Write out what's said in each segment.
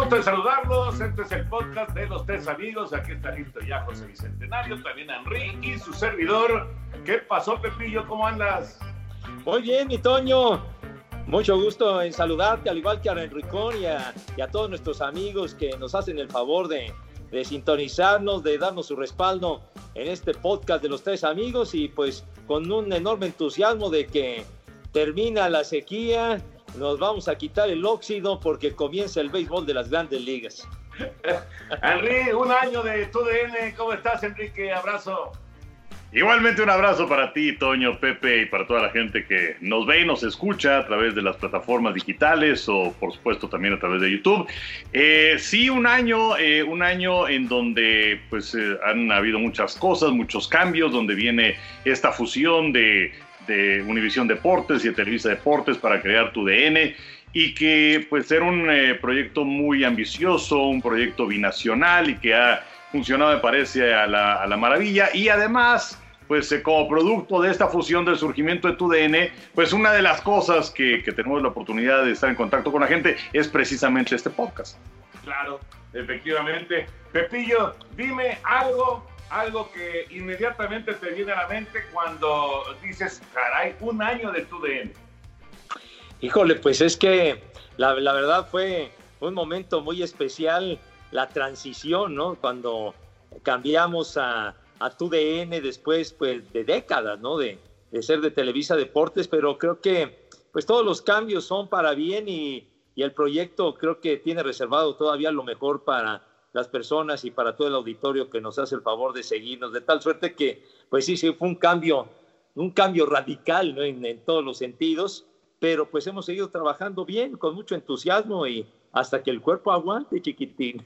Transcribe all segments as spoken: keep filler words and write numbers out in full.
Gusto en saludarlos. Este es el podcast de los tres amigos. Aquí está listo ya José Bicentenario, también Henry y su servidor. ¿Qué pasó, Pepillo? ¿Cómo andas? Muy bien, mi Toño. Mucho gusto en saludarte, al igual que a Enricón y a, y a todos nuestros amigos que nos hacen el favor de, de sintonizarnos, de darnos su respaldo en este podcast de los tres amigos, y pues con un enorme entusiasmo de que termina la sequía. Nos vamos a quitar el óxido porque comienza el béisbol de las grandes ligas. Henry, un año de T U D N. ¿Cómo estás, Enrique? Abrazo. Igualmente un abrazo para ti, Toño, Pepe, y para toda la gente que nos ve y nos escucha a través de las plataformas digitales o, por supuesto, también a través de YouTube. Eh, sí, un año, eh, un año en donde pues eh, han habido muchas cosas, muchos cambios, donde viene esta fusión de, de Univisión Deportes y de Televisa Deportes para crear T U D N, y que pues era un eh, proyecto muy ambicioso, un proyecto binacional y que ha funcionado, me parece, a la, a la maravilla. Y además, pues eh, como producto de esta fusión del surgimiento de T U D N, pues una de las cosas que, que tenemos la oportunidad de estar en contacto con la gente es precisamente este podcast. Claro, efectivamente. Pepillo, dime algo, algo que inmediatamente te viene a la mente cuando dices, caray, un año de T U D N. Híjole, pues es que la, la verdad fue un momento muy especial, la transición, ¿no? Cuando cambiamos a, a T U D N después pues, de décadas, ¿no? De, de ser de Televisa Deportes, pero creo que pues todos los cambios son para bien, y, y el proyecto creo que tiene reservado todavía lo mejor para las personas y para todo el auditorio que nos hace el favor de seguirnos, de tal suerte que pues sí, sí fue un cambio, un cambio radical, ¿no? en, en todos los sentidos, pero pues hemos seguido trabajando bien, con mucho entusiasmo, y hasta que el cuerpo aguante, chiquitín.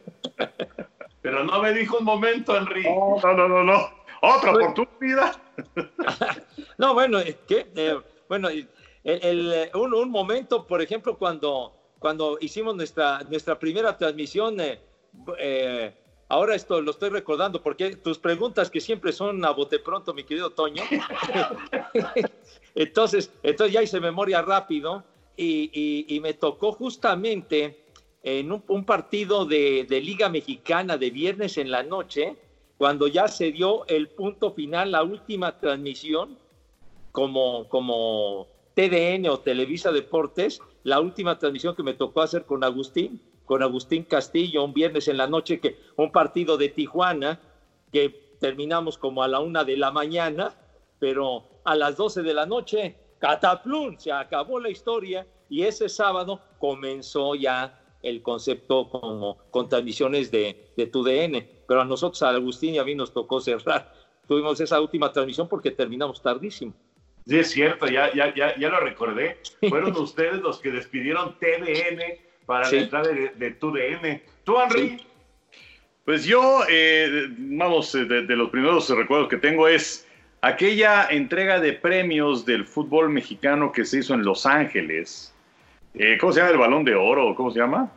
Pero no me dijo un momento, Henry. No, no, no, no, no. Otra Pues, oportunidad. No, bueno, ¿qué? Eh, bueno, el, el, un, un momento, por ejemplo, cuando, cuando hicimos nuestra, nuestra primera transmisión, eh, eh, ahora esto lo estoy recordando porque tus preguntas que siempre son a bote pronto, mi querido Toño. entonces, entonces ya hice memoria rápido, y, y, y me tocó justamente en un, un partido de, de Liga Mexicana de viernes en la noche, cuando ya se dio el punto final, la última transmisión como, como T D N o Televisa Deportes, la última transmisión que me tocó hacer con Agustín, con Agustín Castillo, un viernes en la noche, que un partido de Tijuana, que terminamos como a la una de la mañana, pero a las doce de la noche, cataplum, se acabó la historia, y ese sábado comenzó ya el concepto como con transmisiones de, de T U D N, pero a nosotros, a Agustín y a mí, nos tocó cerrar. Tuvimos esa última transmisión porque terminamos tardísimo. Sí, es cierto, ya, ya, ya, ya lo recordé. Fueron ustedes los que despidieron T D N para sí. la entrada de, de T U D N. ¿Tú, Henry? Sí. Pues yo, eh, vamos, de, de los primeros recuerdos que tengo es aquella entrega de premios del fútbol mexicano que se hizo en Los Ángeles. Eh, ¿Cómo se llama? ¿El Balón de Oro? ¿Cómo se llama?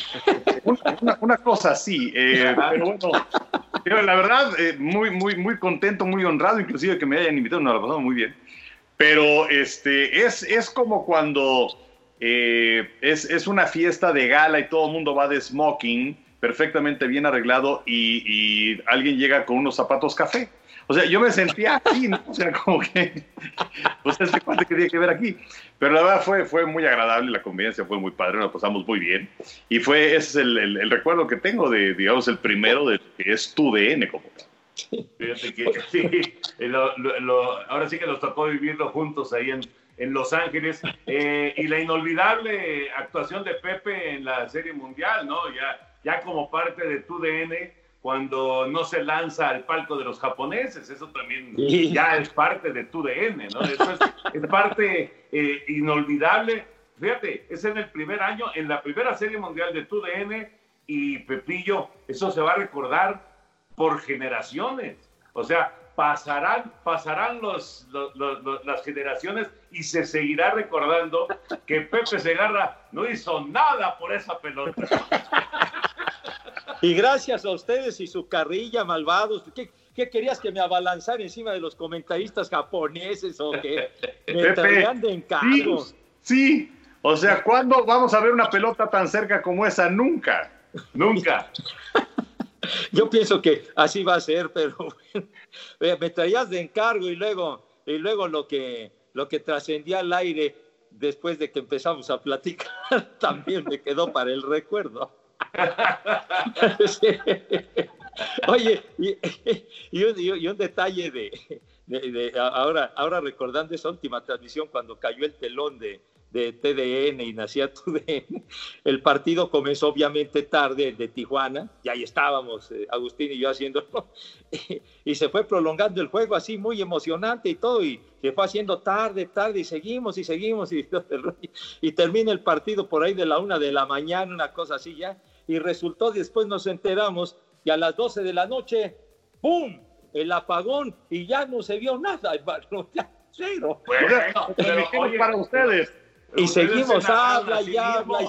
una, una, una cosa así. Eh, pero bueno, pero la verdad, eh, muy, muy, muy contento, muy honrado, inclusive que me hayan invitado, nos la pasamos muy bien. Pero este, es, es como cuando eh, es, es una fiesta de gala y todo el mundo va de smoking, perfectamente bien arreglado, y, y alguien llega con unos zapatos café. O sea, yo me sentía aquí, ¿no? O sea, como que, pues este cuate que tenía que ver aquí. Pero la verdad fue, fue muy agradable, la convivencia fue muy padre, nos pasamos muy bien. Y fue, ese es el, el, el recuerdo que tengo de, digamos, el primero de que es T U D N como tal. Fíjate que sí, lo, lo, lo, ahora sí que nos tocó vivirlo juntos ahí en, en Los Ángeles. Eh, y la inolvidable actuación de Pepe en la Serie Mundial, ¿no? Ya, ya como parte de T U D N, cuando no se lanza al palco de los japoneses, eso también sí. ya es parte de T U D N, ¿no? Eso es, es parte eh, inolvidable. Fíjate, es en el primer año, en la primera Serie Mundial de T U D N, y Pepillo, eso se va a recordar por generaciones. O sea, pasarán, pasarán los, los, los, los, las generaciones, y se seguirá recordando que Pepe Segarra no hizo nada por esa pelota. Y gracias a ustedes y su carrilla, malvados. ¿Qué, qué querías, que me abalanzara encima de los comentaristas japoneses o que me traían de encargo? Sí, sí, O sea, ¿cuándo vamos a ver una pelota tan cerca como esa? Nunca, nunca. Yo pienso que así va a ser, pero bueno, me traías de encargo y luego, y luego lo que, lo que trascendía al aire después de que empezamos a platicar también me quedó para el recuerdo. Sí. Oye, y, y, un, y un detalle de, de, de ahora, ahora recordando esa última transmisión cuando cayó el telón de, de T D N y nacía T U D N, el partido comenzó obviamente tarde de Tijuana, y ahí estábamos, eh, Agustín y yo haciéndolo, y, y se fue prolongando el juego así muy emocionante y todo, y se fue haciendo tarde, tarde, y seguimos y seguimos, y, y termina el partido por ahí de la una de la mañana, una cosa así ya, y resultó, después nos enteramos, y a las doce de la noche, ¡pum!, el apagón, y ya no se vio nada, hermano, ya, cero. Bueno, pero, oye, para ustedes. Y seguimos, habla y habla y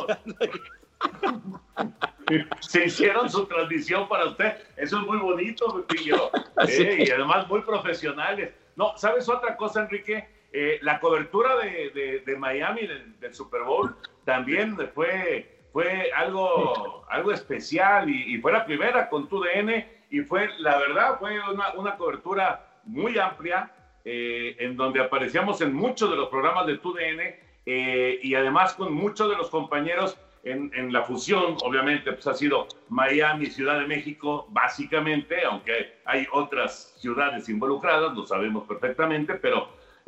habla. Se hicieron su transmisión para usted. Eso es muy bonito, Pepillo. Sí. Eh, y además muy profesionales. No, ¿sabes otra cosa, Enrique? Eh, la cobertura de, de, de Miami del, del Super Bowl también fue, fue algo, algo especial y, y fue la primera con T U D N y fue, la verdad, fue una, una cobertura muy amplia eh, en donde aparecíamos en muchos de los programas de T U D N. Eh, y además con muchos de los compañeros en, en la fusión, obviamente, pues ha sido Miami, Ciudad de México, básicamente, aunque hay otras ciudades involucradas, lo sabemos perfectamente, pero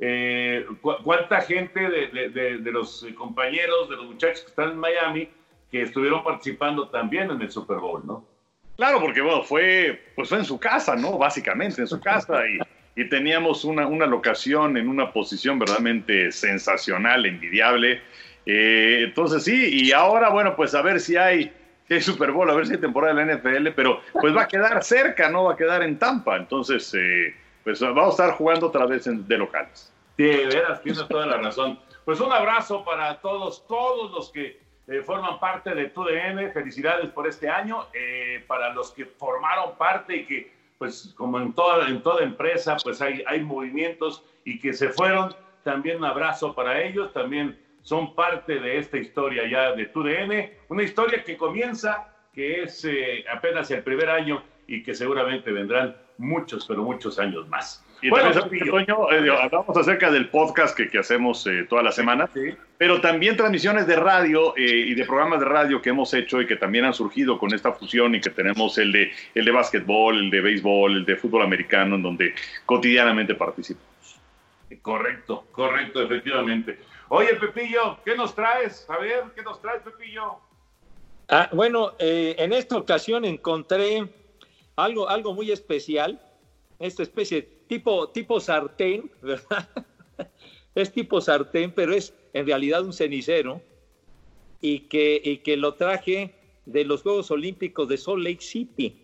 eh, cu ¿cuánta gente de, de, de, de los compañeros, de los muchachos que están en Miami, que estuvieron participando también en el Super Bowl, ¿no? Claro, porque bueno, fue, pues fue en su casa, ¿no? Básicamente en su casa y... y teníamos una, una locación en una posición verdaderamente sensacional, envidiable. Eh, entonces sí, y ahora, bueno, pues a ver si hay, si hay Super Bowl, a ver si hay temporada de la N F L, pero pues va a quedar cerca, no va a quedar en Tampa. Entonces, eh, pues vamos a estar jugando otra vez en, de locales. Sí, de veras, tienes toda la razón. Pues un abrazo para todos, todos los que eh, forman parte de T U D N. Felicidades por este año. Eh, para los que formaron parte y que pues como en toda, en toda empresa, pues hay, hay movimientos y que se fueron, también un abrazo para ellos, también son parte de esta historia ya de T U D N, una historia que comienza, que es eh, apenas el primer año y que seguramente vendrán muchos, pero muchos años más. Y bueno, también, Toño, eh, hablamos acerca del podcast que, que hacemos eh, toda la semana, sí, sí. Pero también transmisiones de radio eh, y de programas de radio que hemos hecho y que también han surgido con esta fusión y que tenemos el de, el de básquetbol, el de béisbol, el de fútbol americano, en donde cotidianamente participamos. Correcto, correcto, efectivamente. Oye, Pepillo, ¿qué nos traes? A ver, ¿qué nos traes, Pepillo? Ah, bueno, eh, en esta ocasión encontré algo, algo muy especial, esta especie tipo, tipo sartén, ¿verdad? Es tipo sartén, pero es en realidad un cenicero y que, y que lo traje de los Juegos Olímpicos de Salt Lake City,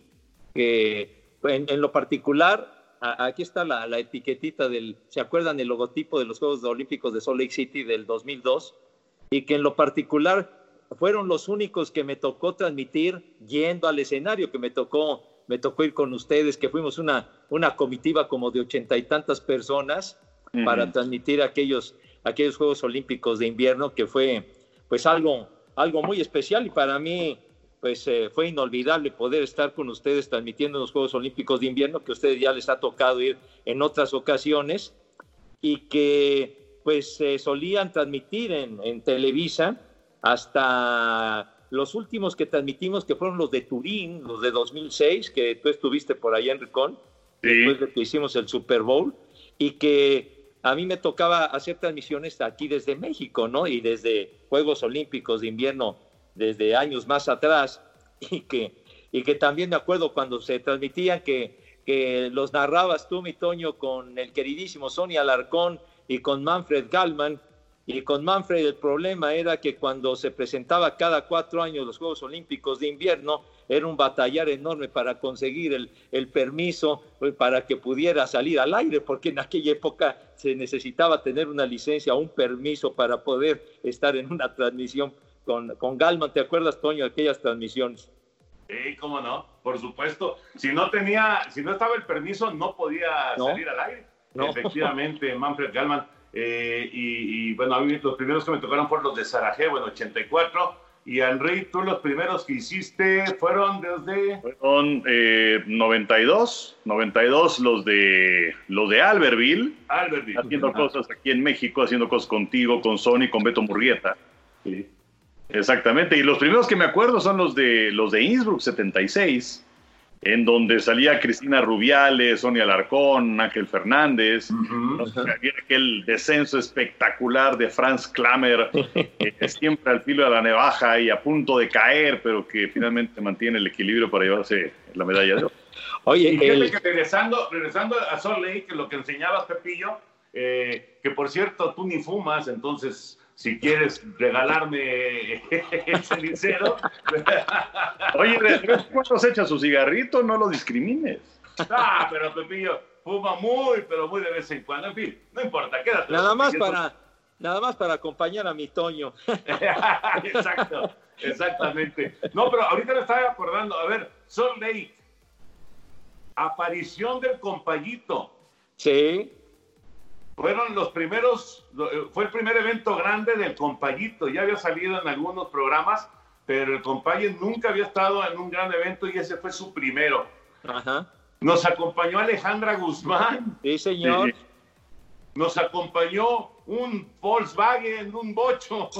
que en, en lo particular, a, aquí está la, la etiquetita del, ¿se acuerdan el logotipo de los Juegos Olímpicos de Salt Lake City del dos mil dos? Y que en lo particular fueron los únicos que me tocó transmitir yendo al escenario, que me tocó, me tocó ir con ustedes, que fuimos una, una comitiva como de ochenta y tantas personas uh-huh. para transmitir aquellos, aquellos Juegos Olímpicos de invierno, que fue pues algo, algo muy especial y para mí pues eh, fue inolvidable poder estar con ustedes transmitiendo los Juegos Olímpicos de invierno, que a ustedes ya les ha tocado ir en otras ocasiones y que pues se eh, solían transmitir en, en Televisa hasta los últimos que transmitimos, que fueron los de Turín, los de dos mil seis, que tú estuviste por allá en Ricón, sí. después de que hicimos el Super Bowl, y que a mí me tocaba hacer transmisiones aquí desde México, ¿no? Y desde Juegos Olímpicos de invierno, desde años más atrás, y que, y que también me acuerdo cuando se transmitían que, que los narrabas tú, mi Toño, con el queridísimo Sonny Alarcón y con Manfred Gallman. Y con Manfred el problema era que cuando se presentaba cada cuatro años los Juegos Olímpicos de invierno, era un batallar enorme para conseguir el, el permiso para que pudiera salir al aire, porque en aquella época se necesitaba tener una licencia o un permiso para poder estar en una transmisión con, con Gallman. ¿Te acuerdas, Toño, de aquellas transmisiones? Sí, cómo no, por supuesto. Si no tenía, si no estaba el permiso, no podía no. salir al aire. No. Efectivamente, Manfred Gallman. eh, y, y bueno, a mí los primeros que me tocaron fueron los de Sarajevo en ochenta y cuatro, y Henry, tú los primeros que hiciste fueron desde... Fueron eh, noventa y dos, noventa y dos los de, los de Albertville, Albertville, haciendo cosas aquí en México, haciendo cosas contigo, con Sony, con Beto Murrieta. Sí. Exactamente, y los primeros que me acuerdo son los de los de Innsbruck setenta y seis, en donde salía Cristina Rubiales, Sonia Alarcón, Ángel Fernández, Uh-huh. ¿no? Había aquel descenso espectacular de Franz Klammer, eh, siempre al filo de la navaja y a punto de caer, pero que finalmente mantiene el equilibrio para llevarse la medalla de oro. Oye, Y fíjate el... que regresando, regresando a Salt Lake, que lo que enseñabas, Pepillo, eh, que por cierto, tú ni fumas, entonces... Si quieres regalarme el cenicero. Oye, ¿de vez en cuando se echa su cigarrito? No lo discrimines. Ah, pero Pepillo fuma muy, pero muy de vez en cuando. En fin, no importa, quédate. Nada más para, nada más para acompañar a mi Toño. Exacto, exactamente. No, pero ahorita me estaba acordando. A ver, Salt Lake. Aparición del Compayito. Sí. Fueron los primeros, fue el primer evento grande del Compayito. Ya había salido en algunos programas, pero el Compaye nunca había estado en un gran evento y ese fue su primero. Ajá. Nos acompañó Alejandra Guzmán. Sí, señor. Sí. Nos acompañó un Volkswagen, un bocho,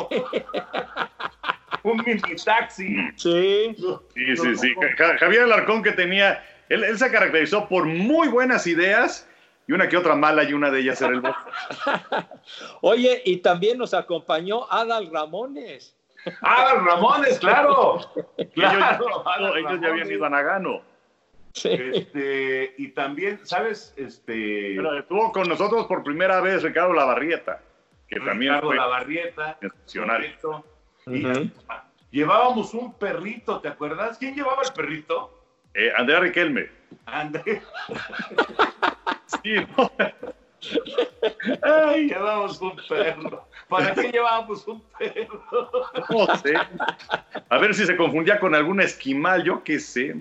un mini taxi. Sí. Sí, sí, sí. Javier Alarcón, que tenía, él, él se caracterizó por muy buenas ideas, y una que otra mala, y una de ellas era el voto. Oye, y también nos acompañó Adal Ramones. ¡Ah, Ramones, claro! Claro, ellos, Adal ellos Ramones. ya habían ido a Nagano. Sí. Este, y también, ¿sabes? Este, Pero estuvo con nosotros por primera vez Ricardo Lavarrieta, que también Ricardo fue Lavarrieta. excepcional. Correcto. Y Uh-huh. llevábamos un perrito, ¿te acuerdas? ¿Quién llevaba el perrito? Eh, Andrea Riquelme. Andrés. Sí, ¿no? Ay, llevábamos un perro. ¿Para qué llevábamos un perro? No sé. A ver si se confundía con algún esquimal, yo qué sé.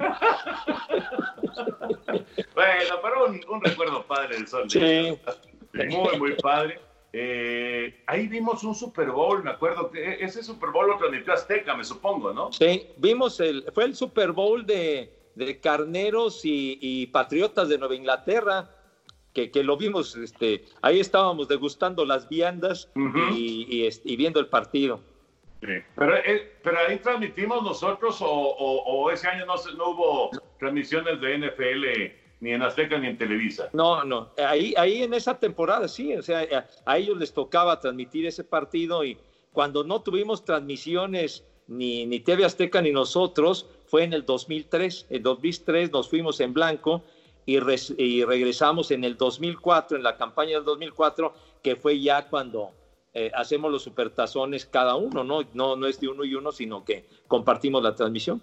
Bueno, pero un, un recuerdo padre del Sol. Sí. Muy, muy padre. Eh, ahí vimos un Super Bowl, me acuerdo que ese Super Bowl lo transmitió Azteca, me supongo, ¿no? Sí, vimos el, fue el Super Bowl de, de Carneros y, y Patriotas de Nueva Inglaterra, que, que lo vimos, este, ahí estábamos degustando las viandas Uh-huh. y, y, y viendo el partido. Sí. Pero, eh, pero ahí transmitimos nosotros o, o, o ese año no, se- no hubo transmisiones de N F L ni en Azteca ni en Televisa. No, no, ahí, ahí en esa temporada sí, o sea, a, a ellos les tocaba transmitir ese partido y cuando no tuvimos transmisiones ni, ni T V Azteca ni nosotros, fue en el dos mil tres. En dos mil tres nos fuimos en blanco y, res, y regresamos en el dos mil cuatro, en la campaña del dos mil cuatro, que fue ya cuando eh, hacemos los supertazones cada uno, ¿no? No, no es de uno y uno, sino que compartimos la transmisión.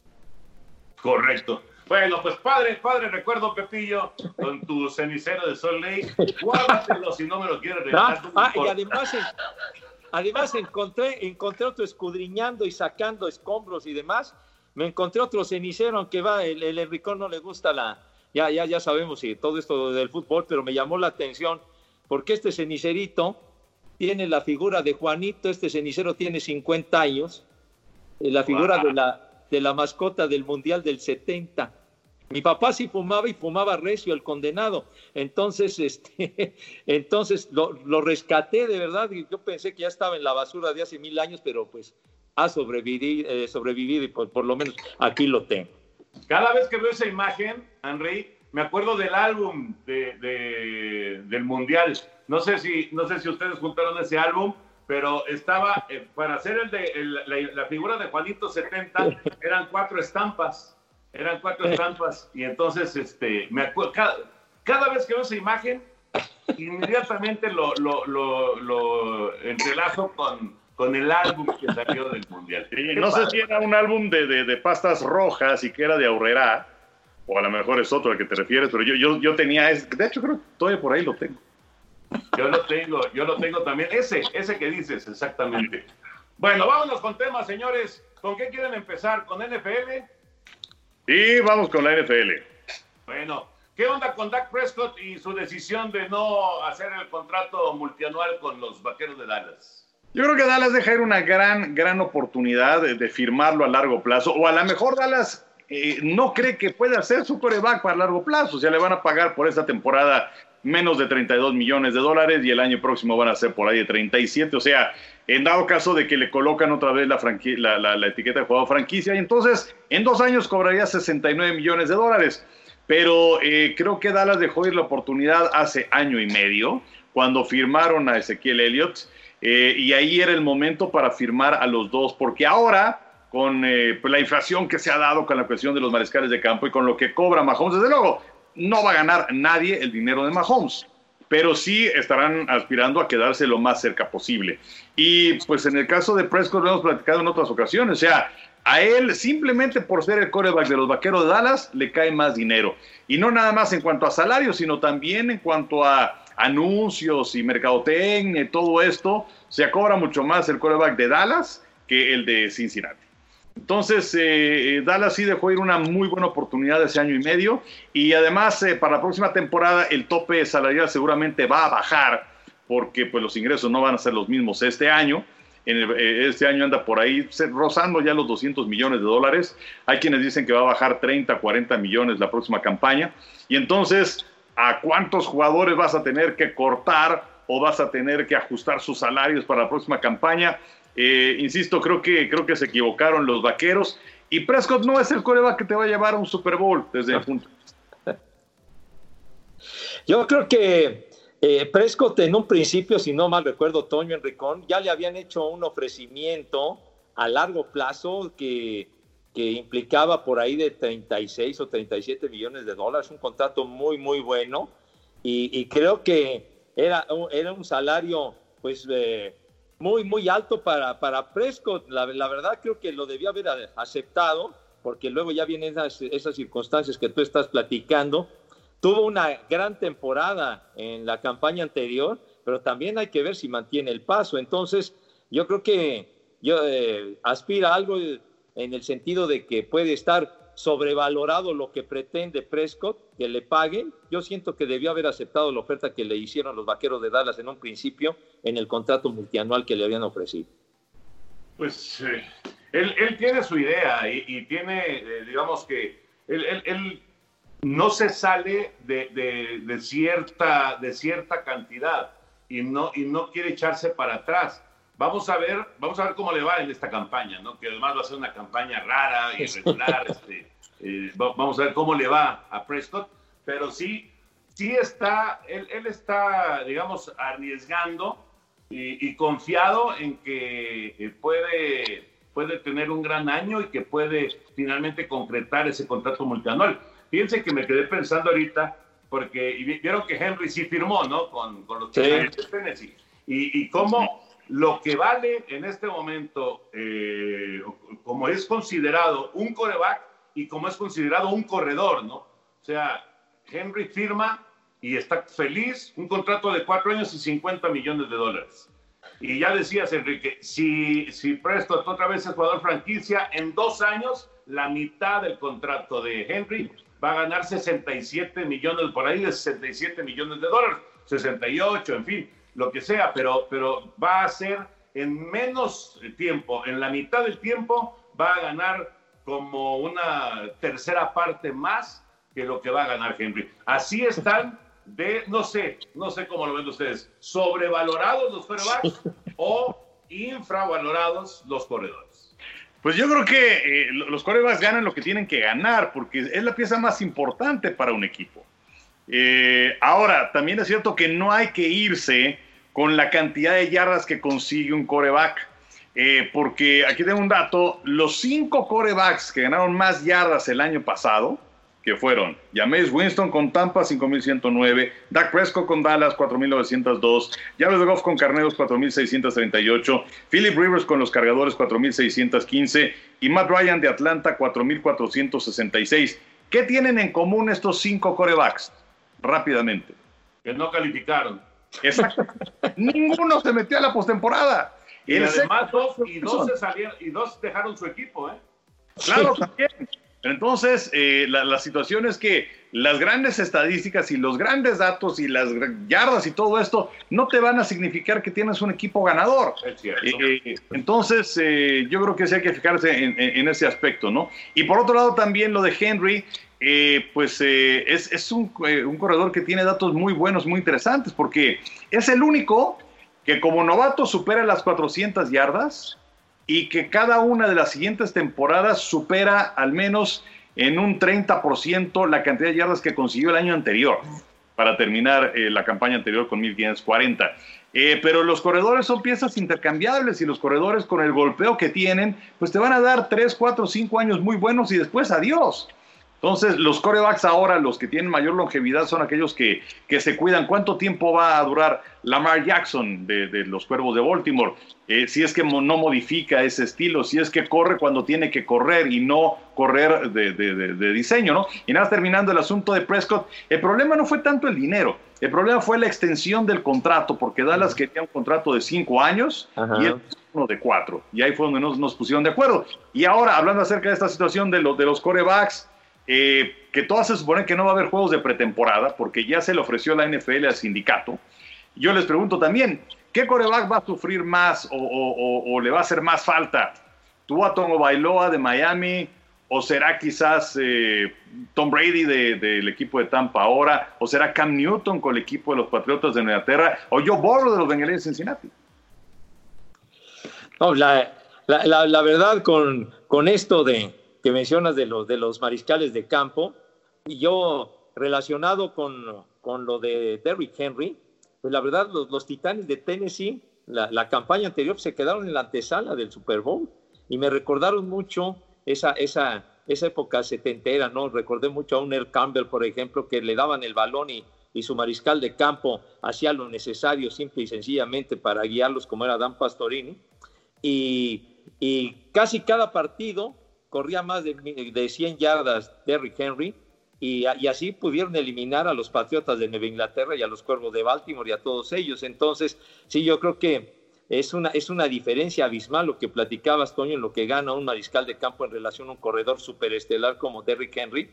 Correcto. Bueno, pues padre, padre, recuerdo, Pepillo, con tu cenicero de Salt Lake. Guárdatelo si no me lo quieres regalar. Ah, ah, y además, en, además encontré, encontré otro escudriñando y sacando escombros y demás. Me encontré otro cenicero, aunque va, el, el Enricón no le gusta la... Ya, ya, ya sabemos y todo esto del fútbol, pero me llamó la atención porque este cenicerito tiene la figura de Juanito, este cenicero tiene cincuenta años, eh, la figura Wow. de la, de la mascota del Mundial del setenta. Mi papá sí fumaba y fumaba recio, el condenado. Entonces, este, entonces lo, lo rescaté de verdad. Y yo pensé que ya estaba en la basura de hace mil años, pero pues ha sobrevivido, eh, sobrevivido y por, por lo menos aquí lo tengo. Cada vez que veo esa imagen, Henry, me acuerdo del álbum de, de, del Mundial. No sé si, no sé si ustedes juntaron ese álbum, pero estaba, eh, para hacer el de, el, la, la figura de Juanito setenta, eran cuatro estampas. Eran cuatro estampas. Y entonces, este, me acuerdo, cada, cada vez que veo esa imagen, inmediatamente lo, lo, lo, lo entrelazo con, con el álbum que salió del Mundial. Sí, no sé si era un álbum de, de, de pastas rojas y que era de Aurrerá, o a lo mejor es otro al que te refieres, pero yo, yo, yo tenía, ese, de hecho creo que todavía por ahí lo tengo. Yo lo tengo, yo lo tengo también. Ese, ese que dices, exactamente. Bueno, vámonos con temas, señores. ¿Con qué quieren empezar? ¿Con N F L? Y vamos con la N F L. Bueno, ¿Qué onda con Dak Prescott y su decisión de no hacer el contrato multianual con los Vaqueros de Dallas? Yo creo que Dallas deja ir una gran, gran oportunidad de, de firmarlo a largo plazo, o a lo mejor Dallas eh, no cree que puede hacer su quarterback para largo plazo, o sea, le van a pagar por esta temporada menos de treinta y dos millones de dólares y el año próximo van a ser por ahí de treinta y siete, o sea, en dado caso de que le colocan otra vez la, franqui- la, la, la etiqueta de jugador franquicia, y entonces en dos años cobraría sesenta y nueve millones de dólares. Pero eh, creo que Dallas dejó ir la oportunidad hace año y medio, cuando firmaron a Ezequiel Elliott, eh, y ahí era el momento para firmar a los dos, porque ahora, con eh, pues la inflación que se ha dado con la cuestión de los mariscales de campo y con lo que cobra Mahomes, desde luego, no va a ganar nadie el dinero de Mahomes, pero sí estarán aspirando a quedarse lo más cerca posible. Y pues en el caso de Prescott lo hemos platicado en otras ocasiones, o sea, a él, simplemente por ser el quarterback de los Vaqueros de Dallas, le cae más dinero. Y no nada más en cuanto a salarios, sino también en cuanto a anuncios y mercadotecnia y todo esto. Se cobra mucho más el quarterback de Dallas que el de Cincinnati. Entonces, eh, Dallas sí dejó ir una muy buena oportunidad ese año y medio. Y además, eh, para la próxima temporada, el tope salarial seguramente va a bajar, porque pues, los ingresos no van a ser los mismos este año. En el, este año anda por ahí rozando ya los doscientos millones de dólares. Hay quienes dicen que va a bajar treinta, cuarenta millones la próxima campaña. Y entonces, ¿a cuántos jugadores vas a tener que cortar o vas a tener que ajustar sus salarios para la próxima campaña? Eh, insisto, creo que, creo que se equivocaron los Vaqueros. Y Prescott no es el quarterback que te va a llevar a un Super Bowl desde el punto. Yo creo que Eh, Prescott en un principio, si no mal recuerdo, Toño Enricón, ya le habían hecho un ofrecimiento a largo plazo que, que implicaba por ahí de treinta y seis o treinta y siete millones de dólares, un contrato muy, muy bueno, y, y creo que era, era un salario pues eh, muy, muy alto para, para Prescott. La, la verdad creo que lo debía haber aceptado, porque luego ya vienen esas, esas circunstancias que tú estás platicando. Tuvo una gran temporada en la campaña anterior, pero también hay que ver si mantiene el paso. Entonces, yo creo que yo, eh, aspira a algo en el sentido de que puede estar sobrevalorado lo que pretende Prescott, que le paguen. Yo siento que debió haber aceptado la oferta que le hicieron los Vaqueros de Dallas en un principio en el contrato multianual que le habían ofrecido. Pues eh, él, él tiene su idea y, y tiene, eh, digamos que él... él, él no se sale de, de, de, cierta, de cierta cantidad y no, y no quiere echarse para atrás. Vamos a ver, vamos a ver cómo le va en esta campaña, ¿no? Que además va a ser una campaña rara, irregular. este, eh, vamos a ver cómo le va a Prescott, pero sí, sí está, él, él está, digamos, arriesgando y, y confiado en que puede, puede tener un gran año y que puede finalmente concretar ese contrato multianual. Fíjense que me quedé pensando ahorita, porque vieron que Henry sí firmó, ¿no? Con, con los Titanes de Tennessee. Y, y cómo lo que vale en este momento, eh, como es considerado un quarterback y como es considerado un corredor, ¿no? O sea, Henry firma y está feliz, un contrato de cuatro años y cincuenta millones de dólares. Y ya decías, Enrique, si, si Prescott otra vez es jugador franquicia, en dos años, la mitad del contrato de Henry va a ganar sesenta y siete millones, por ahí de sesenta y siete millones de dólares, sesenta y ocho, en fin, lo que sea, pero, pero va a ser en menos tiempo, en la mitad del tiempo, va a ganar como una tercera parte más que lo que va a ganar Henry. Así están de, no sé, no sé cómo lo ven ustedes, sobrevalorados los quarterbacks o infravalorados los corredores. Pues yo creo que eh, los quarterbacks ganan lo que tienen que ganar, porque es la pieza más importante para un equipo. Eh, ahora, también es cierto que no hay que irse con la cantidad de yardas que consigue un quarterback, eh, porque aquí tengo un dato, los cinco quarterbacks que ganaron más yardas el año pasado, que fueron Jameis Winston con Tampa, cinco mil ciento nueve, Dak Prescott con Dallas, cuatro mil novecientos dos, Jared Goff con Carneros, cuatro mil seiscientos treinta y ocho, Philip Rivers con los Cargadores, cuatro mil seiscientos quince, y Matt Ryan de Atlanta, cuatro mil cuatrocientos sesenta y seis. ¿Qué tienen en común estos cinco quarterbacks? Rápidamente. Que no calificaron. Exacto. Ninguno se metió a la postemporada. Y el además dos, y dos se salieron, y dos dejaron su equipo, ¿eh? Claro, también. Entonces, eh, la, la situación es que las grandes estadísticas y los grandes datos y las yardas y todo esto no te van a significar que tienes un equipo ganador. Es cierto. Eh, entonces, eh, yo creo que sí hay que fijarse en, en, en ese aspecto, ¿no? Y por otro lado también lo de Henry, eh, pues eh, es, es un, eh, un corredor que tiene datos muy buenos, muy interesantes, porque es el único que como novato supera las cuatrocientas yardas y que cada una de las siguientes temporadas supera al menos en un treinta por ciento la cantidad de yardas que consiguió el año anterior para terminar eh, la campaña anterior con mil quinientos cuarenta. Eh, pero los corredores son piezas intercambiables y los corredores con el golpeo que tienen, pues te van a dar tres, cuatro, cinco años muy buenos y después adiós. Entonces, los quarterbacks ahora, los que tienen mayor longevidad, son aquellos que, que se cuidan. ¿Cuánto tiempo va a durar Lamar Jackson de, de los Cuervos de Baltimore? Eh, si es que no modifica ese estilo, si es que corre cuando tiene que correr y no correr de, de, de, de diseño, ¿no? Y nada, terminando el asunto de Prescott, el problema no fue tanto el dinero, el problema fue la extensión del contrato, porque Dallas quería un contrato de cinco años Ajá. y él uno de cuatro, y ahí fue donde nos, nos pusieron de acuerdo. Y ahora, hablando acerca de esta situación de, lo, de los quarterbacks, Eh, que todas se supone que no va a haber juegos de pretemporada porque ya se le ofreció la N F L al sindicato. Yo les pregunto también, ¿qué quarterback va a sufrir más o, o, o, o le va a hacer más falta? ¿Tua Tagovailoa de Miami o será quizás eh, Tom Brady de, del equipo de Tampa ahora o será Cam Newton con el equipo de los Patriotas de Nueva Inglaterra o Joe Burrow de los Bengalíes de Cincinnati? No, la, la, la, la verdad con, con esto de que mencionas de los, de los mariscales de campo, y yo relacionado con, con lo de Derrick Henry, pues la verdad los, los Titanes de Tennessee, la, la campaña anterior se quedaron en la antesala del Super Bowl, y me recordaron mucho esa, esa, esa época setentera, ¿no? Recordé mucho a un Earl Campbell, por ejemplo, que le daban el balón y, y su mariscal de campo hacía lo necesario simple y sencillamente para guiarlos, como era Dan Pastorini, y, y casi cada partido corría más de, de cien yardas Derrick Henry, y, y así pudieron eliminar a los Patriotas de Nueva Inglaterra y a los Cuervos de Baltimore y a todos ellos. Entonces, sí, yo creo que es una, es una diferencia abismal lo que platicabas, Toño, en lo que gana un mariscal de campo en relación a un corredor superestelar como Derrick Henry.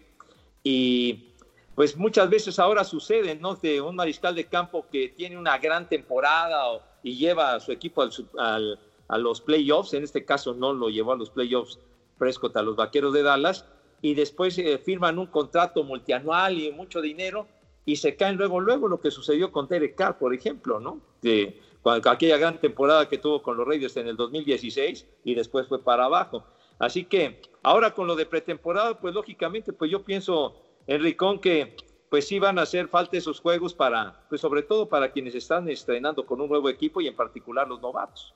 Y pues muchas veces ahora sucede, ¿no? De un mariscal de campo que tiene una gran temporada o, y lleva a su equipo al, al, a los playoffs, en este caso no lo llevó a los playoffs Prescott a los Vaqueros de Dallas, y después eh, firman un contrato multianual y mucho dinero, y se caen luego, luego lo que sucedió con Derek Carr, por ejemplo, ¿no? De, con aquella gran temporada que tuvo con los Raiders en el dos mil dieciséis, y después fue para abajo. Así que, ahora con lo de pretemporada, pues lógicamente, pues yo pienso, Enricón, que pues sí van a hacer falta esos juegos para, pues sobre todo para quienes están estrenando con un nuevo equipo, y en particular los novatos.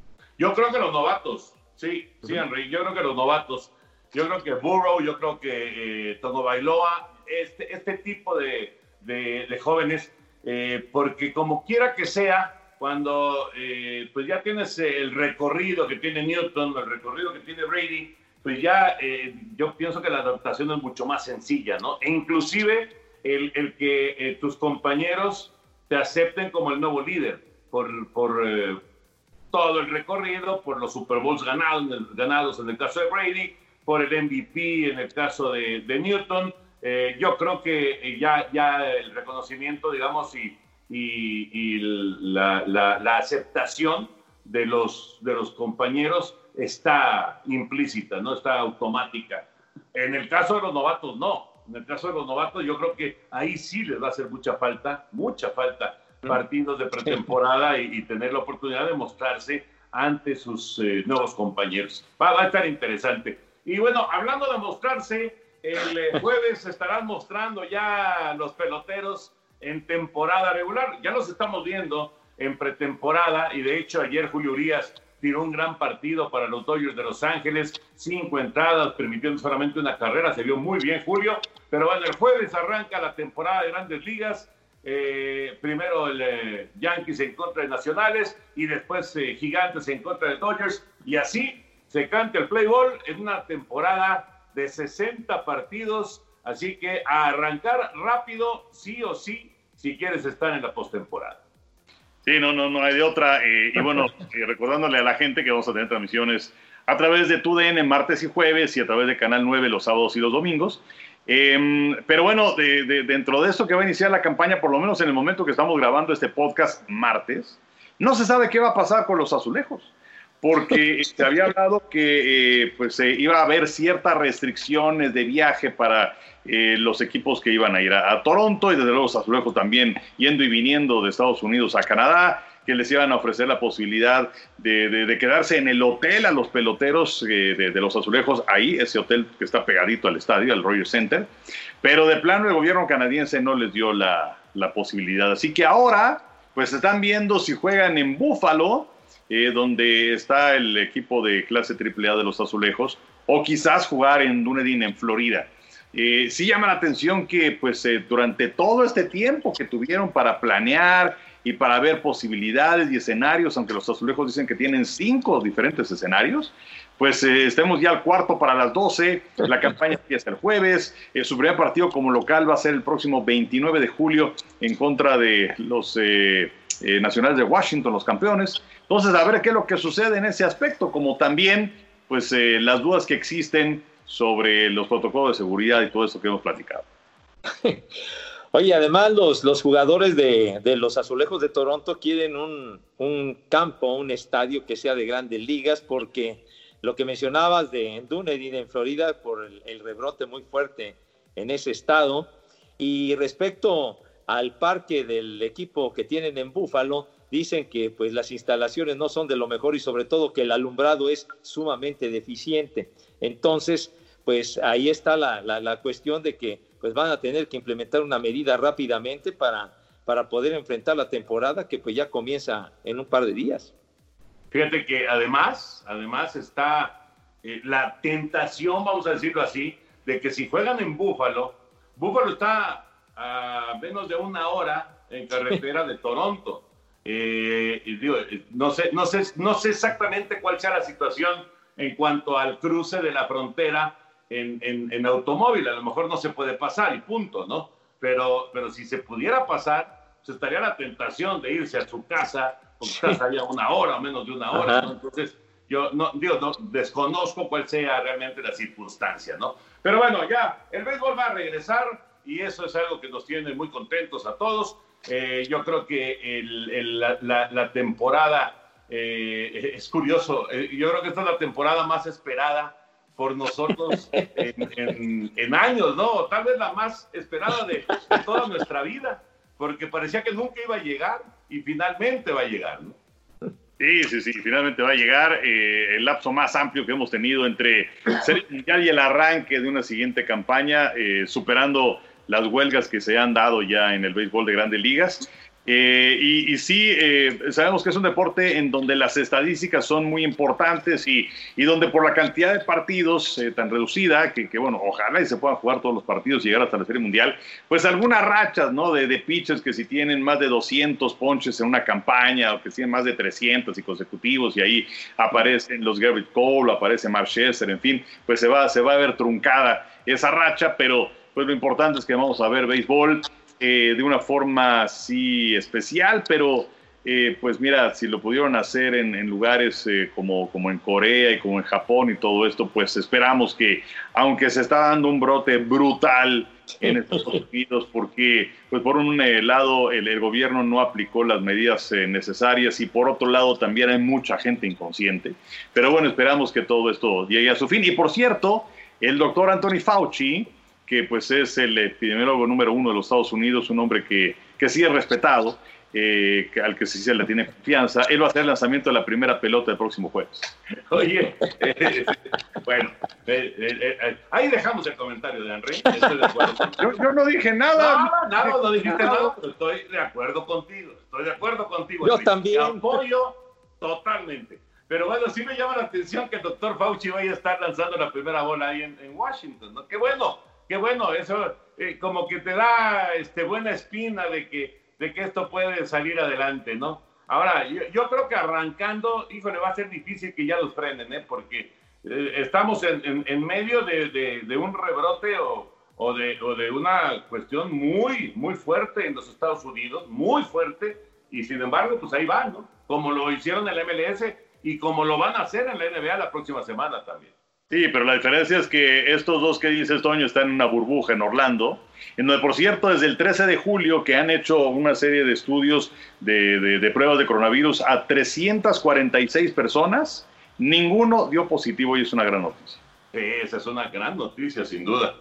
Yo creo que los novatos, Sí, sí, Henry, yo creo que los novatos, yo creo que Burrow, yo creo que eh, Tagovailoa, este, este tipo de, de, de jóvenes, eh, porque como quiera que sea, cuando eh, pues ya tienes el recorrido que tiene Newton, el recorrido que tiene Brady, pues ya eh, yo pienso que la adaptación es mucho más sencilla, ¿no? E inclusive el, el que eh, tus compañeros te acepten como el nuevo líder por... por eh, todo el recorrido, por los Super Bowls ganados, ganados en el caso de Brady, por el M V P en el caso de, de Newton. Eh, yo creo que ya, ya el reconocimiento, digamos, y, y, y la, la, la aceptación de los, de los compañeros está implícita, no está automática. En el caso de los novatos, no. En el caso de los novatos, yo creo que ahí sí les va a hacer mucha falta, mucha falta, partidos de pretemporada y, y tener la oportunidad de mostrarse ante sus eh, nuevos compañeros. Va, va a estar interesante. Y bueno, hablando de mostrarse, el eh, jueves estarán mostrando ya los peloteros en temporada regular. Ya los estamos viendo en pretemporada, y de hecho ayer Julio Urias tiró un gran partido para los Dodgers de Los Ángeles, cinco entradas, permitiendo solamente una carrera, se vio muy bien Julio, pero bueno, el jueves arranca la temporada de Grandes Ligas. Eh, primero el eh, Yankees en contra de Nacionales y después eh, Gigantes en contra de Dodgers, y así se canta el play ball en una temporada de sesenta partidos, así que a arrancar rápido sí o sí si quieres estar en la postemporada. Sí, no, no, no hay de otra. Eh, y bueno, eh, recordándole a la gente que vamos a tener transmisiones a través de TUDN martes y jueves y a través de Canal nueve los sábados y los domingos. Eh, pero bueno, de, de, dentro de esto que va a iniciar la campaña, por lo menos en el momento que estamos grabando este podcast martes, no se sabe qué va a pasar con los azulejos, porque se había hablado que eh, pues, eh, iba a haber ciertas restricciones de viaje para eh, los equipos que iban a ir a, a Toronto, y desde luego los azulejos también yendo y viniendo de Estados Unidos a Canadá, que les iban a ofrecer la posibilidad de, de, de quedarse en el hotel a los peloteros eh, de, de los azulejos, ahí, ese hotel que está pegadito al estadio, al Rogers Center, pero de plano el gobierno canadiense no les dio la, la posibilidad. Así que ahora, pues están viendo si juegan en Buffalo, eh, donde está el equipo de clase triple A de los azulejos, o quizás jugar en Dunedin, en Florida. Eh, sí llama la atención que pues eh, durante todo este tiempo que tuvieron para planear y para ver posibilidades y escenarios, aunque los azulejos dicen que tienen cinco diferentes escenarios, pues eh, estemos ya al cuarto para las doce, la campaña empieza el jueves, eh, su primer partido como local va a ser el próximo veintinueve de julio en contra de los eh, eh, Nacionales de Washington, los campeones. Entonces, a ver qué es lo que sucede en ese aspecto, como también pues eh, las dudas que existen sobre los protocolos de seguridad y todo eso que hemos platicado. Oye, además los, los jugadores de, de los Azulejos de Toronto quieren un, un campo, un estadio que sea de grandes ligas, porque lo que mencionabas de Dunedin en Florida, por el, el rebrote muy fuerte en ese estado, y respecto al parque del equipo que tienen en Buffalo, dicen que pues las instalaciones no son de lo mejor y sobre todo que el alumbrado es sumamente deficiente. Entonces, pues ahí está la, la, la cuestión de que pues van a tener que implementar una medida rápidamente para, para poder enfrentar la temporada que pues ya comienza en un par de días. Fíjate que además, además está eh, la tentación, vamos a decirlo así, de que si juegan en Buffalo, Buffalo está a menos de una hora en carretera de Toronto. Eh, y digo, no sé, no sé, no sé exactamente cuál sea la situación en cuanto al cruce de la frontera en, en, en automóvil. A lo mejor no se puede pasar y punto, ¿no? Pero, pero si se pudiera pasar, pues estaría la tentación de irse a su casa, porque quizás haya una hora o menos de una hora, ¿no? Entonces, yo no, digo, no, desconozco cuál sea realmente la circunstancia, ¿no? Pero bueno, ya, el béisbol va a regresar y eso es algo que nos tiene muy contentos a todos. Eh, yo creo que el, el, la, la, la temporada eh, es curioso. Eh, yo creo que esta es la temporada más esperada por nosotros en, en, en años, ¿no? Tal vez la más esperada de, de toda nuestra vida, porque parecía que nunca iba a llegar y finalmente va a llegar, ¿no? Sí, sí, sí, finalmente va a llegar eh, el lapso más amplio que hemos tenido entre Serie Mundial y el arranque de una siguiente campaña, eh, superando las huelgas que se han dado ya en el béisbol de Grandes Ligas. Eh, y, y sí, eh, sabemos que es un deporte en donde las estadísticas son muy importantes y, y donde por la cantidad de partidos eh, tan reducida, que, que bueno, ojalá y se puedan jugar todos los partidos y llegar hasta la Serie Mundial, pues algunas rachas, ¿no? De, de pitchers que si tienen más de doscientos ponches en una campaña o que tienen más de trescientos y consecutivos y ahí aparecen los Garrett Cole, aparece Mark Scherzer, en fin, pues se va, se va a ver truncada esa racha, pero pues lo importante es que vamos a ver béisbol Eh, de una forma sí especial, pero eh, pues mira, si lo pudieron hacer en, en lugares eh, como, como en Corea y como en Japón y todo esto, pues esperamos que, aunque se está dando un brote brutal en Estados Unidos, porque pues por un eh, lado el, el gobierno no aplicó las medidas eh, necesarias y por otro lado también hay mucha gente inconsciente, pero bueno, esperamos que todo esto llegue a su fin. Y por cierto, el doctor Anthony Fauci, que pues es el epidemiólogo número uno de los Estados Unidos, un hombre que, que sí es respetado, eh, al que sí se le tiene confianza. Él va a hacer el lanzamiento de la primera pelota el próximo jueves. Oye, eh, bueno, eh, eh, eh, ahí dejamos el comentario de Henry. Estoy de acuerdo. Yo, yo no dije nada. No, nada, no dijiste nada, pero estoy de acuerdo contigo. Estoy de acuerdo contigo. Yo Henry. también. Te apoyo totalmente. Pero bueno, sí me llama la atención que el doctor Fauci vaya a estar lanzando la primera bola ahí en, en Washington, ¿no? Qué bueno. Qué bueno, eso eh, como que te da este, buena espina de que, de que esto puede salir adelante, ¿no? Ahora, yo, yo creo que arrancando, híjole, va a ser difícil que ya los frenen, ¿eh? Porque eh, estamos en, en, en medio de, de, de un rebrote o, o, de, o de una cuestión muy, muy fuerte en los Estados Unidos, muy fuerte, y sin embargo, pues ahí van, ¿no? Como lo hicieron en la M L S, y como lo van a hacer en la N B A la próxima semana también. Sí, pero la diferencia es que estos dos que dices, Toño, están en una burbuja en Orlando, en donde, por cierto, desde el trece de julio que han hecho una serie de estudios de, de, de pruebas de coronavirus a trescientas cuarenta y seis personas, ninguno dio positivo y es una gran noticia. Sí, esa es una gran noticia, sin duda.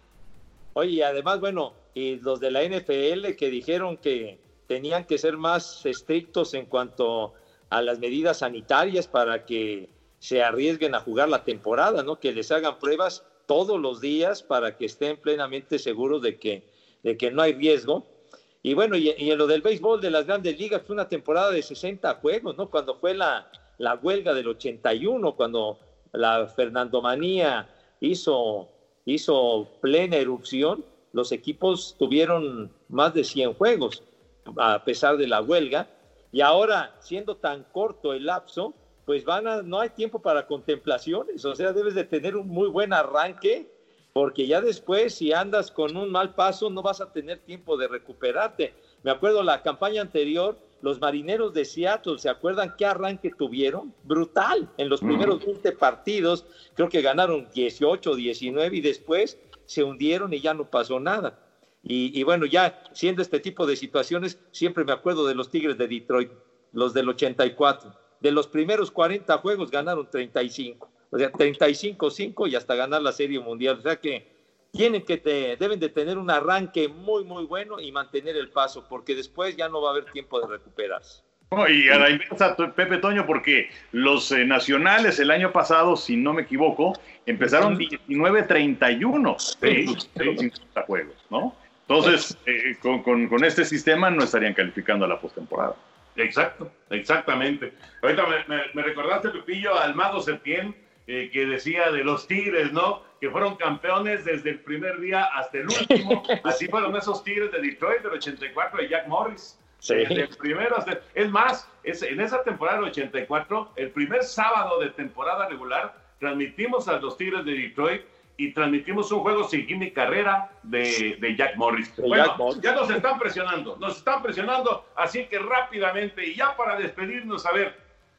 Oye, y además, bueno, y los de la N F L que dijeron que tenían que ser más estrictos en cuanto a las medidas sanitarias para que se arriesguen a jugar la temporada, ¿no? Que les hagan pruebas todos los días para que estén plenamente seguros de que, de que no hay riesgo. Y bueno, y, y en lo del béisbol de las grandes ligas fue una temporada de sesenta juegos, ¿no? Cuando fue la, la huelga del ochenta y uno, cuando la Fernandomanía hizo, hizo plena erupción, los equipos tuvieron más de cien juegos a pesar de la huelga, y ahora, siendo tan corto el lapso, pues van a, no hay tiempo para contemplaciones, o sea, debes de tener un muy buen arranque, porque ya después, si andas con un mal paso, no vas a tener tiempo de recuperarte. Me acuerdo la campaña anterior, los Marineros de Seattle, ¿se acuerdan qué arranque tuvieron? Brutal, en los primeros uh-huh. veinte partidos, creo que ganaron dieciocho, diecinueve, y después se hundieron y ya no pasó nada. Y, y bueno, ya siendo este tipo de situaciones, siempre me acuerdo de los Tigres de Detroit, los del ochenta y cuatro. De los primeros cuarenta juegos ganaron treinta y cinco, o sea, treinta y cinco cinco y hasta ganar la Serie Mundial. O sea que tienen que te, deben de tener un arranque muy, muy bueno y mantener el paso, porque después ya no va a haber tiempo de recuperarse. Oh, y a la inversa, Pepe Toño, porque los eh, nacionales el año pasado, si no me equivoco, empezaron diecinueve treinta y uno de los cincuenta juegos, ¿no? Entonces, eh, con, con, con este sistema no estarían calificando a la postemporada. Exacto, exactamente. Ahorita me, me, me recordaste, Pepillo, al Mago Septién, eh, que decía de los Tigres, ¿no? Que fueron campeones desde el primer día hasta el último. Así fueron esos Tigres de Detroit del ochenta y cuatro de Jack Morris. Sí. Desde el primero hasta... Es más, es, en esa temporada del ochenta y cuatro, el primer sábado de temporada regular, transmitimos a los Tigres de Detroit y transmitimos un juego sin Jimmy Carrera de, de Jack Morris. De bueno, Jack Morris. Ya nos están presionando, nos están presionando, así que rápidamente, y ya para despedirnos, a ver,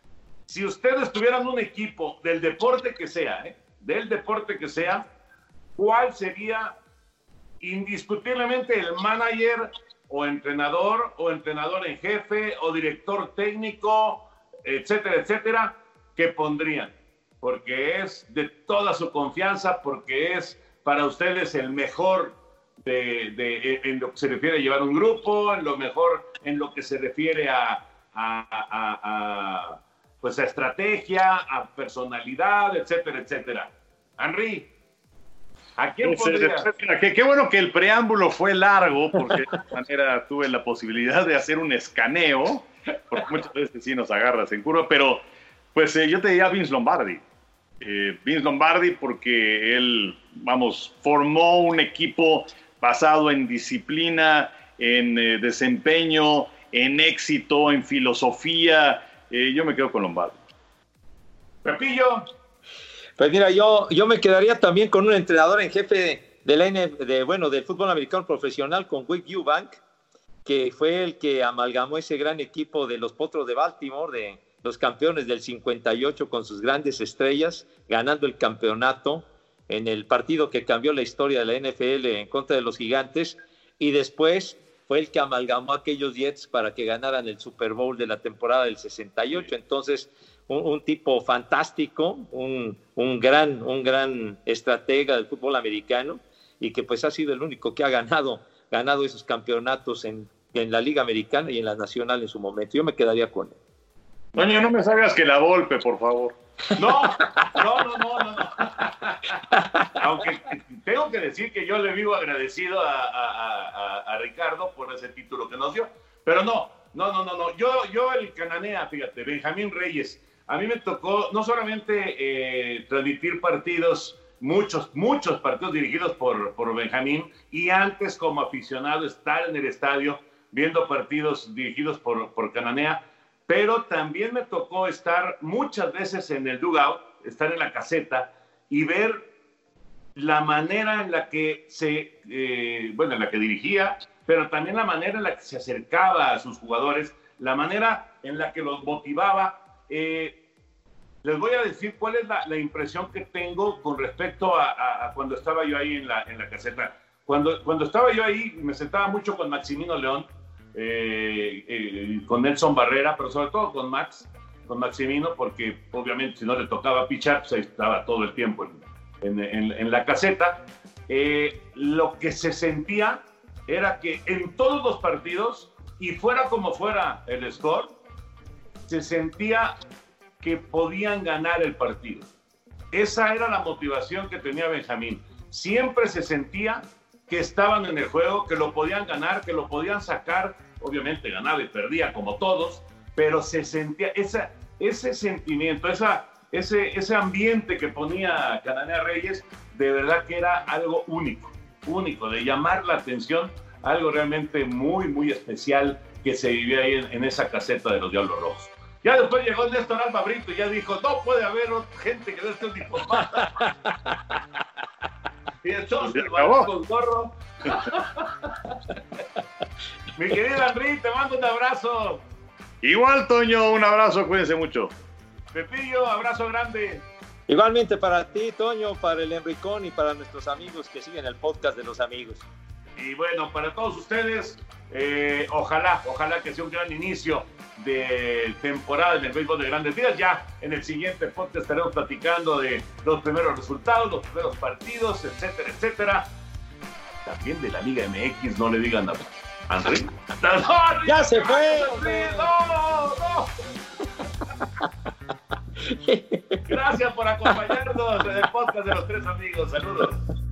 si ustedes tuvieran un equipo del deporte que sea, ¿eh? del deporte que sea, ¿cuál sería indiscutiblemente el manager o entrenador o entrenador en jefe o director técnico, etcétera, etcétera, que pondrían? Porque es de toda su confianza, porque es para ustedes el mejor de, de, en lo que se refiere a llevar un grupo, en lo mejor en lo que se refiere a, a, a, a, pues a estrategia, a personalidad, etcétera, etcétera. Henry, ¿a quién pondrías? Qué, qué bueno que el preámbulo fue largo, porque de esta manera tuve la posibilidad de hacer un escaneo, porque muchas veces sí nos agarras en curva, pero pues eh, yo te diría Vince Lombardi. Eh, Vince Lombardi porque él, vamos, formó un equipo basado en disciplina, en eh, desempeño, en éxito, en filosofía. Eh, yo me quedo con Lombardi. Pepillo. Pues mira, yo, yo me quedaría también con un entrenador en jefe de la N, de, bueno, del fútbol americano profesional, con Wick Eubank, que fue el que amalgamó ese gran equipo de los Potros de Baltimore, de los campeones del cincuenta y ocho con sus grandes estrellas, ganando el campeonato en el partido que cambió la historia de la N F L en contra de los Gigantes, y después fue el que amalgamó a aquellos Jets para que ganaran el Super Bowl de la temporada del sesenta y ocho. Entonces, un, un tipo fantástico, un, un, gran, un gran estratega del fútbol americano, y que pues ha sido el único que ha ganado, ganado esos campeonatos en, en la Liga Americana y en la Nacional en su momento. Yo me quedaría con él. Doña, no me salgas que la Volpe, por favor. No, no, no, no, no, no. Aunque tengo que decir que yo le vivo agradecido a, a, a, a Ricardo por ese título que nos dio. Pero no, no, no, no, no. Yo, yo el Cananea, fíjate, Benjamín Reyes, a mí me tocó no solamente eh, transmitir partidos, muchos, muchos partidos dirigidos por, por Benjamín, y antes como aficionado estar en el estadio viendo partidos dirigidos por, por Cananea, pero también me tocó estar muchas veces en el dugout, estar en la caseta y ver la manera en la que se, eh, bueno, en la que dirigía, pero también la manera en la que se acercaba a sus jugadores, la manera en la que los motivaba. Eh, les voy a decir cuál es la, la impresión que tengo con respecto a, a, a cuando estaba yo ahí en la, en la caseta. Cuando, cuando estaba yo ahí, me sentaba mucho con Maximino León, eh, eh, con Nelson Barrera, pero sobre todo con Max, con Maximino, porque obviamente si no le tocaba pichar, pues ahí estaba todo el tiempo en, en, en, en la caseta. Eh, lo que se sentía era que en todos los partidos, y fuera como fuera el score, se sentía que podían ganar el partido. Esa era la motivación que tenía Benjamín. Siempre se sentía que estaban en el juego, que lo podían ganar, que lo podían sacar. Obviamente ganaba y perdía como todos, pero se sentía esa, ese sentimiento, esa, ese, ese ambiente que ponía Cananea Reyes, de verdad que era algo único, único, de llamar la atención, algo realmente muy, muy especial que se vivía ahí en, en esa caseta de los Diablos Rojos. Ya después llegó Néstor Alba Brito y ya dijo, no puede haber gente que no esté uniformada. Y entonces el balón con gorro. Mi querida Henry, te mando un abrazo. Igual, Toño, un abrazo, cuídense mucho. Pepillo, abrazo grande. Igualmente para ti, Toño, para el Enricón y para nuestros amigos que siguen el podcast de los amigos. Y bueno, para todos ustedes, eh, ojalá, ojalá que sea un gran inicio de temporada en el béisbol de Grandes Ligas. Ya en el siguiente podcast estaremos platicando de los primeros resultados, los primeros partidos, etcétera, etcétera. También de la Liga M X, no le digan nada. André. ¡No, ya se fue! ¡No, no! Gracias por acompañarnos en el podcast de los tres amigos. Saludos.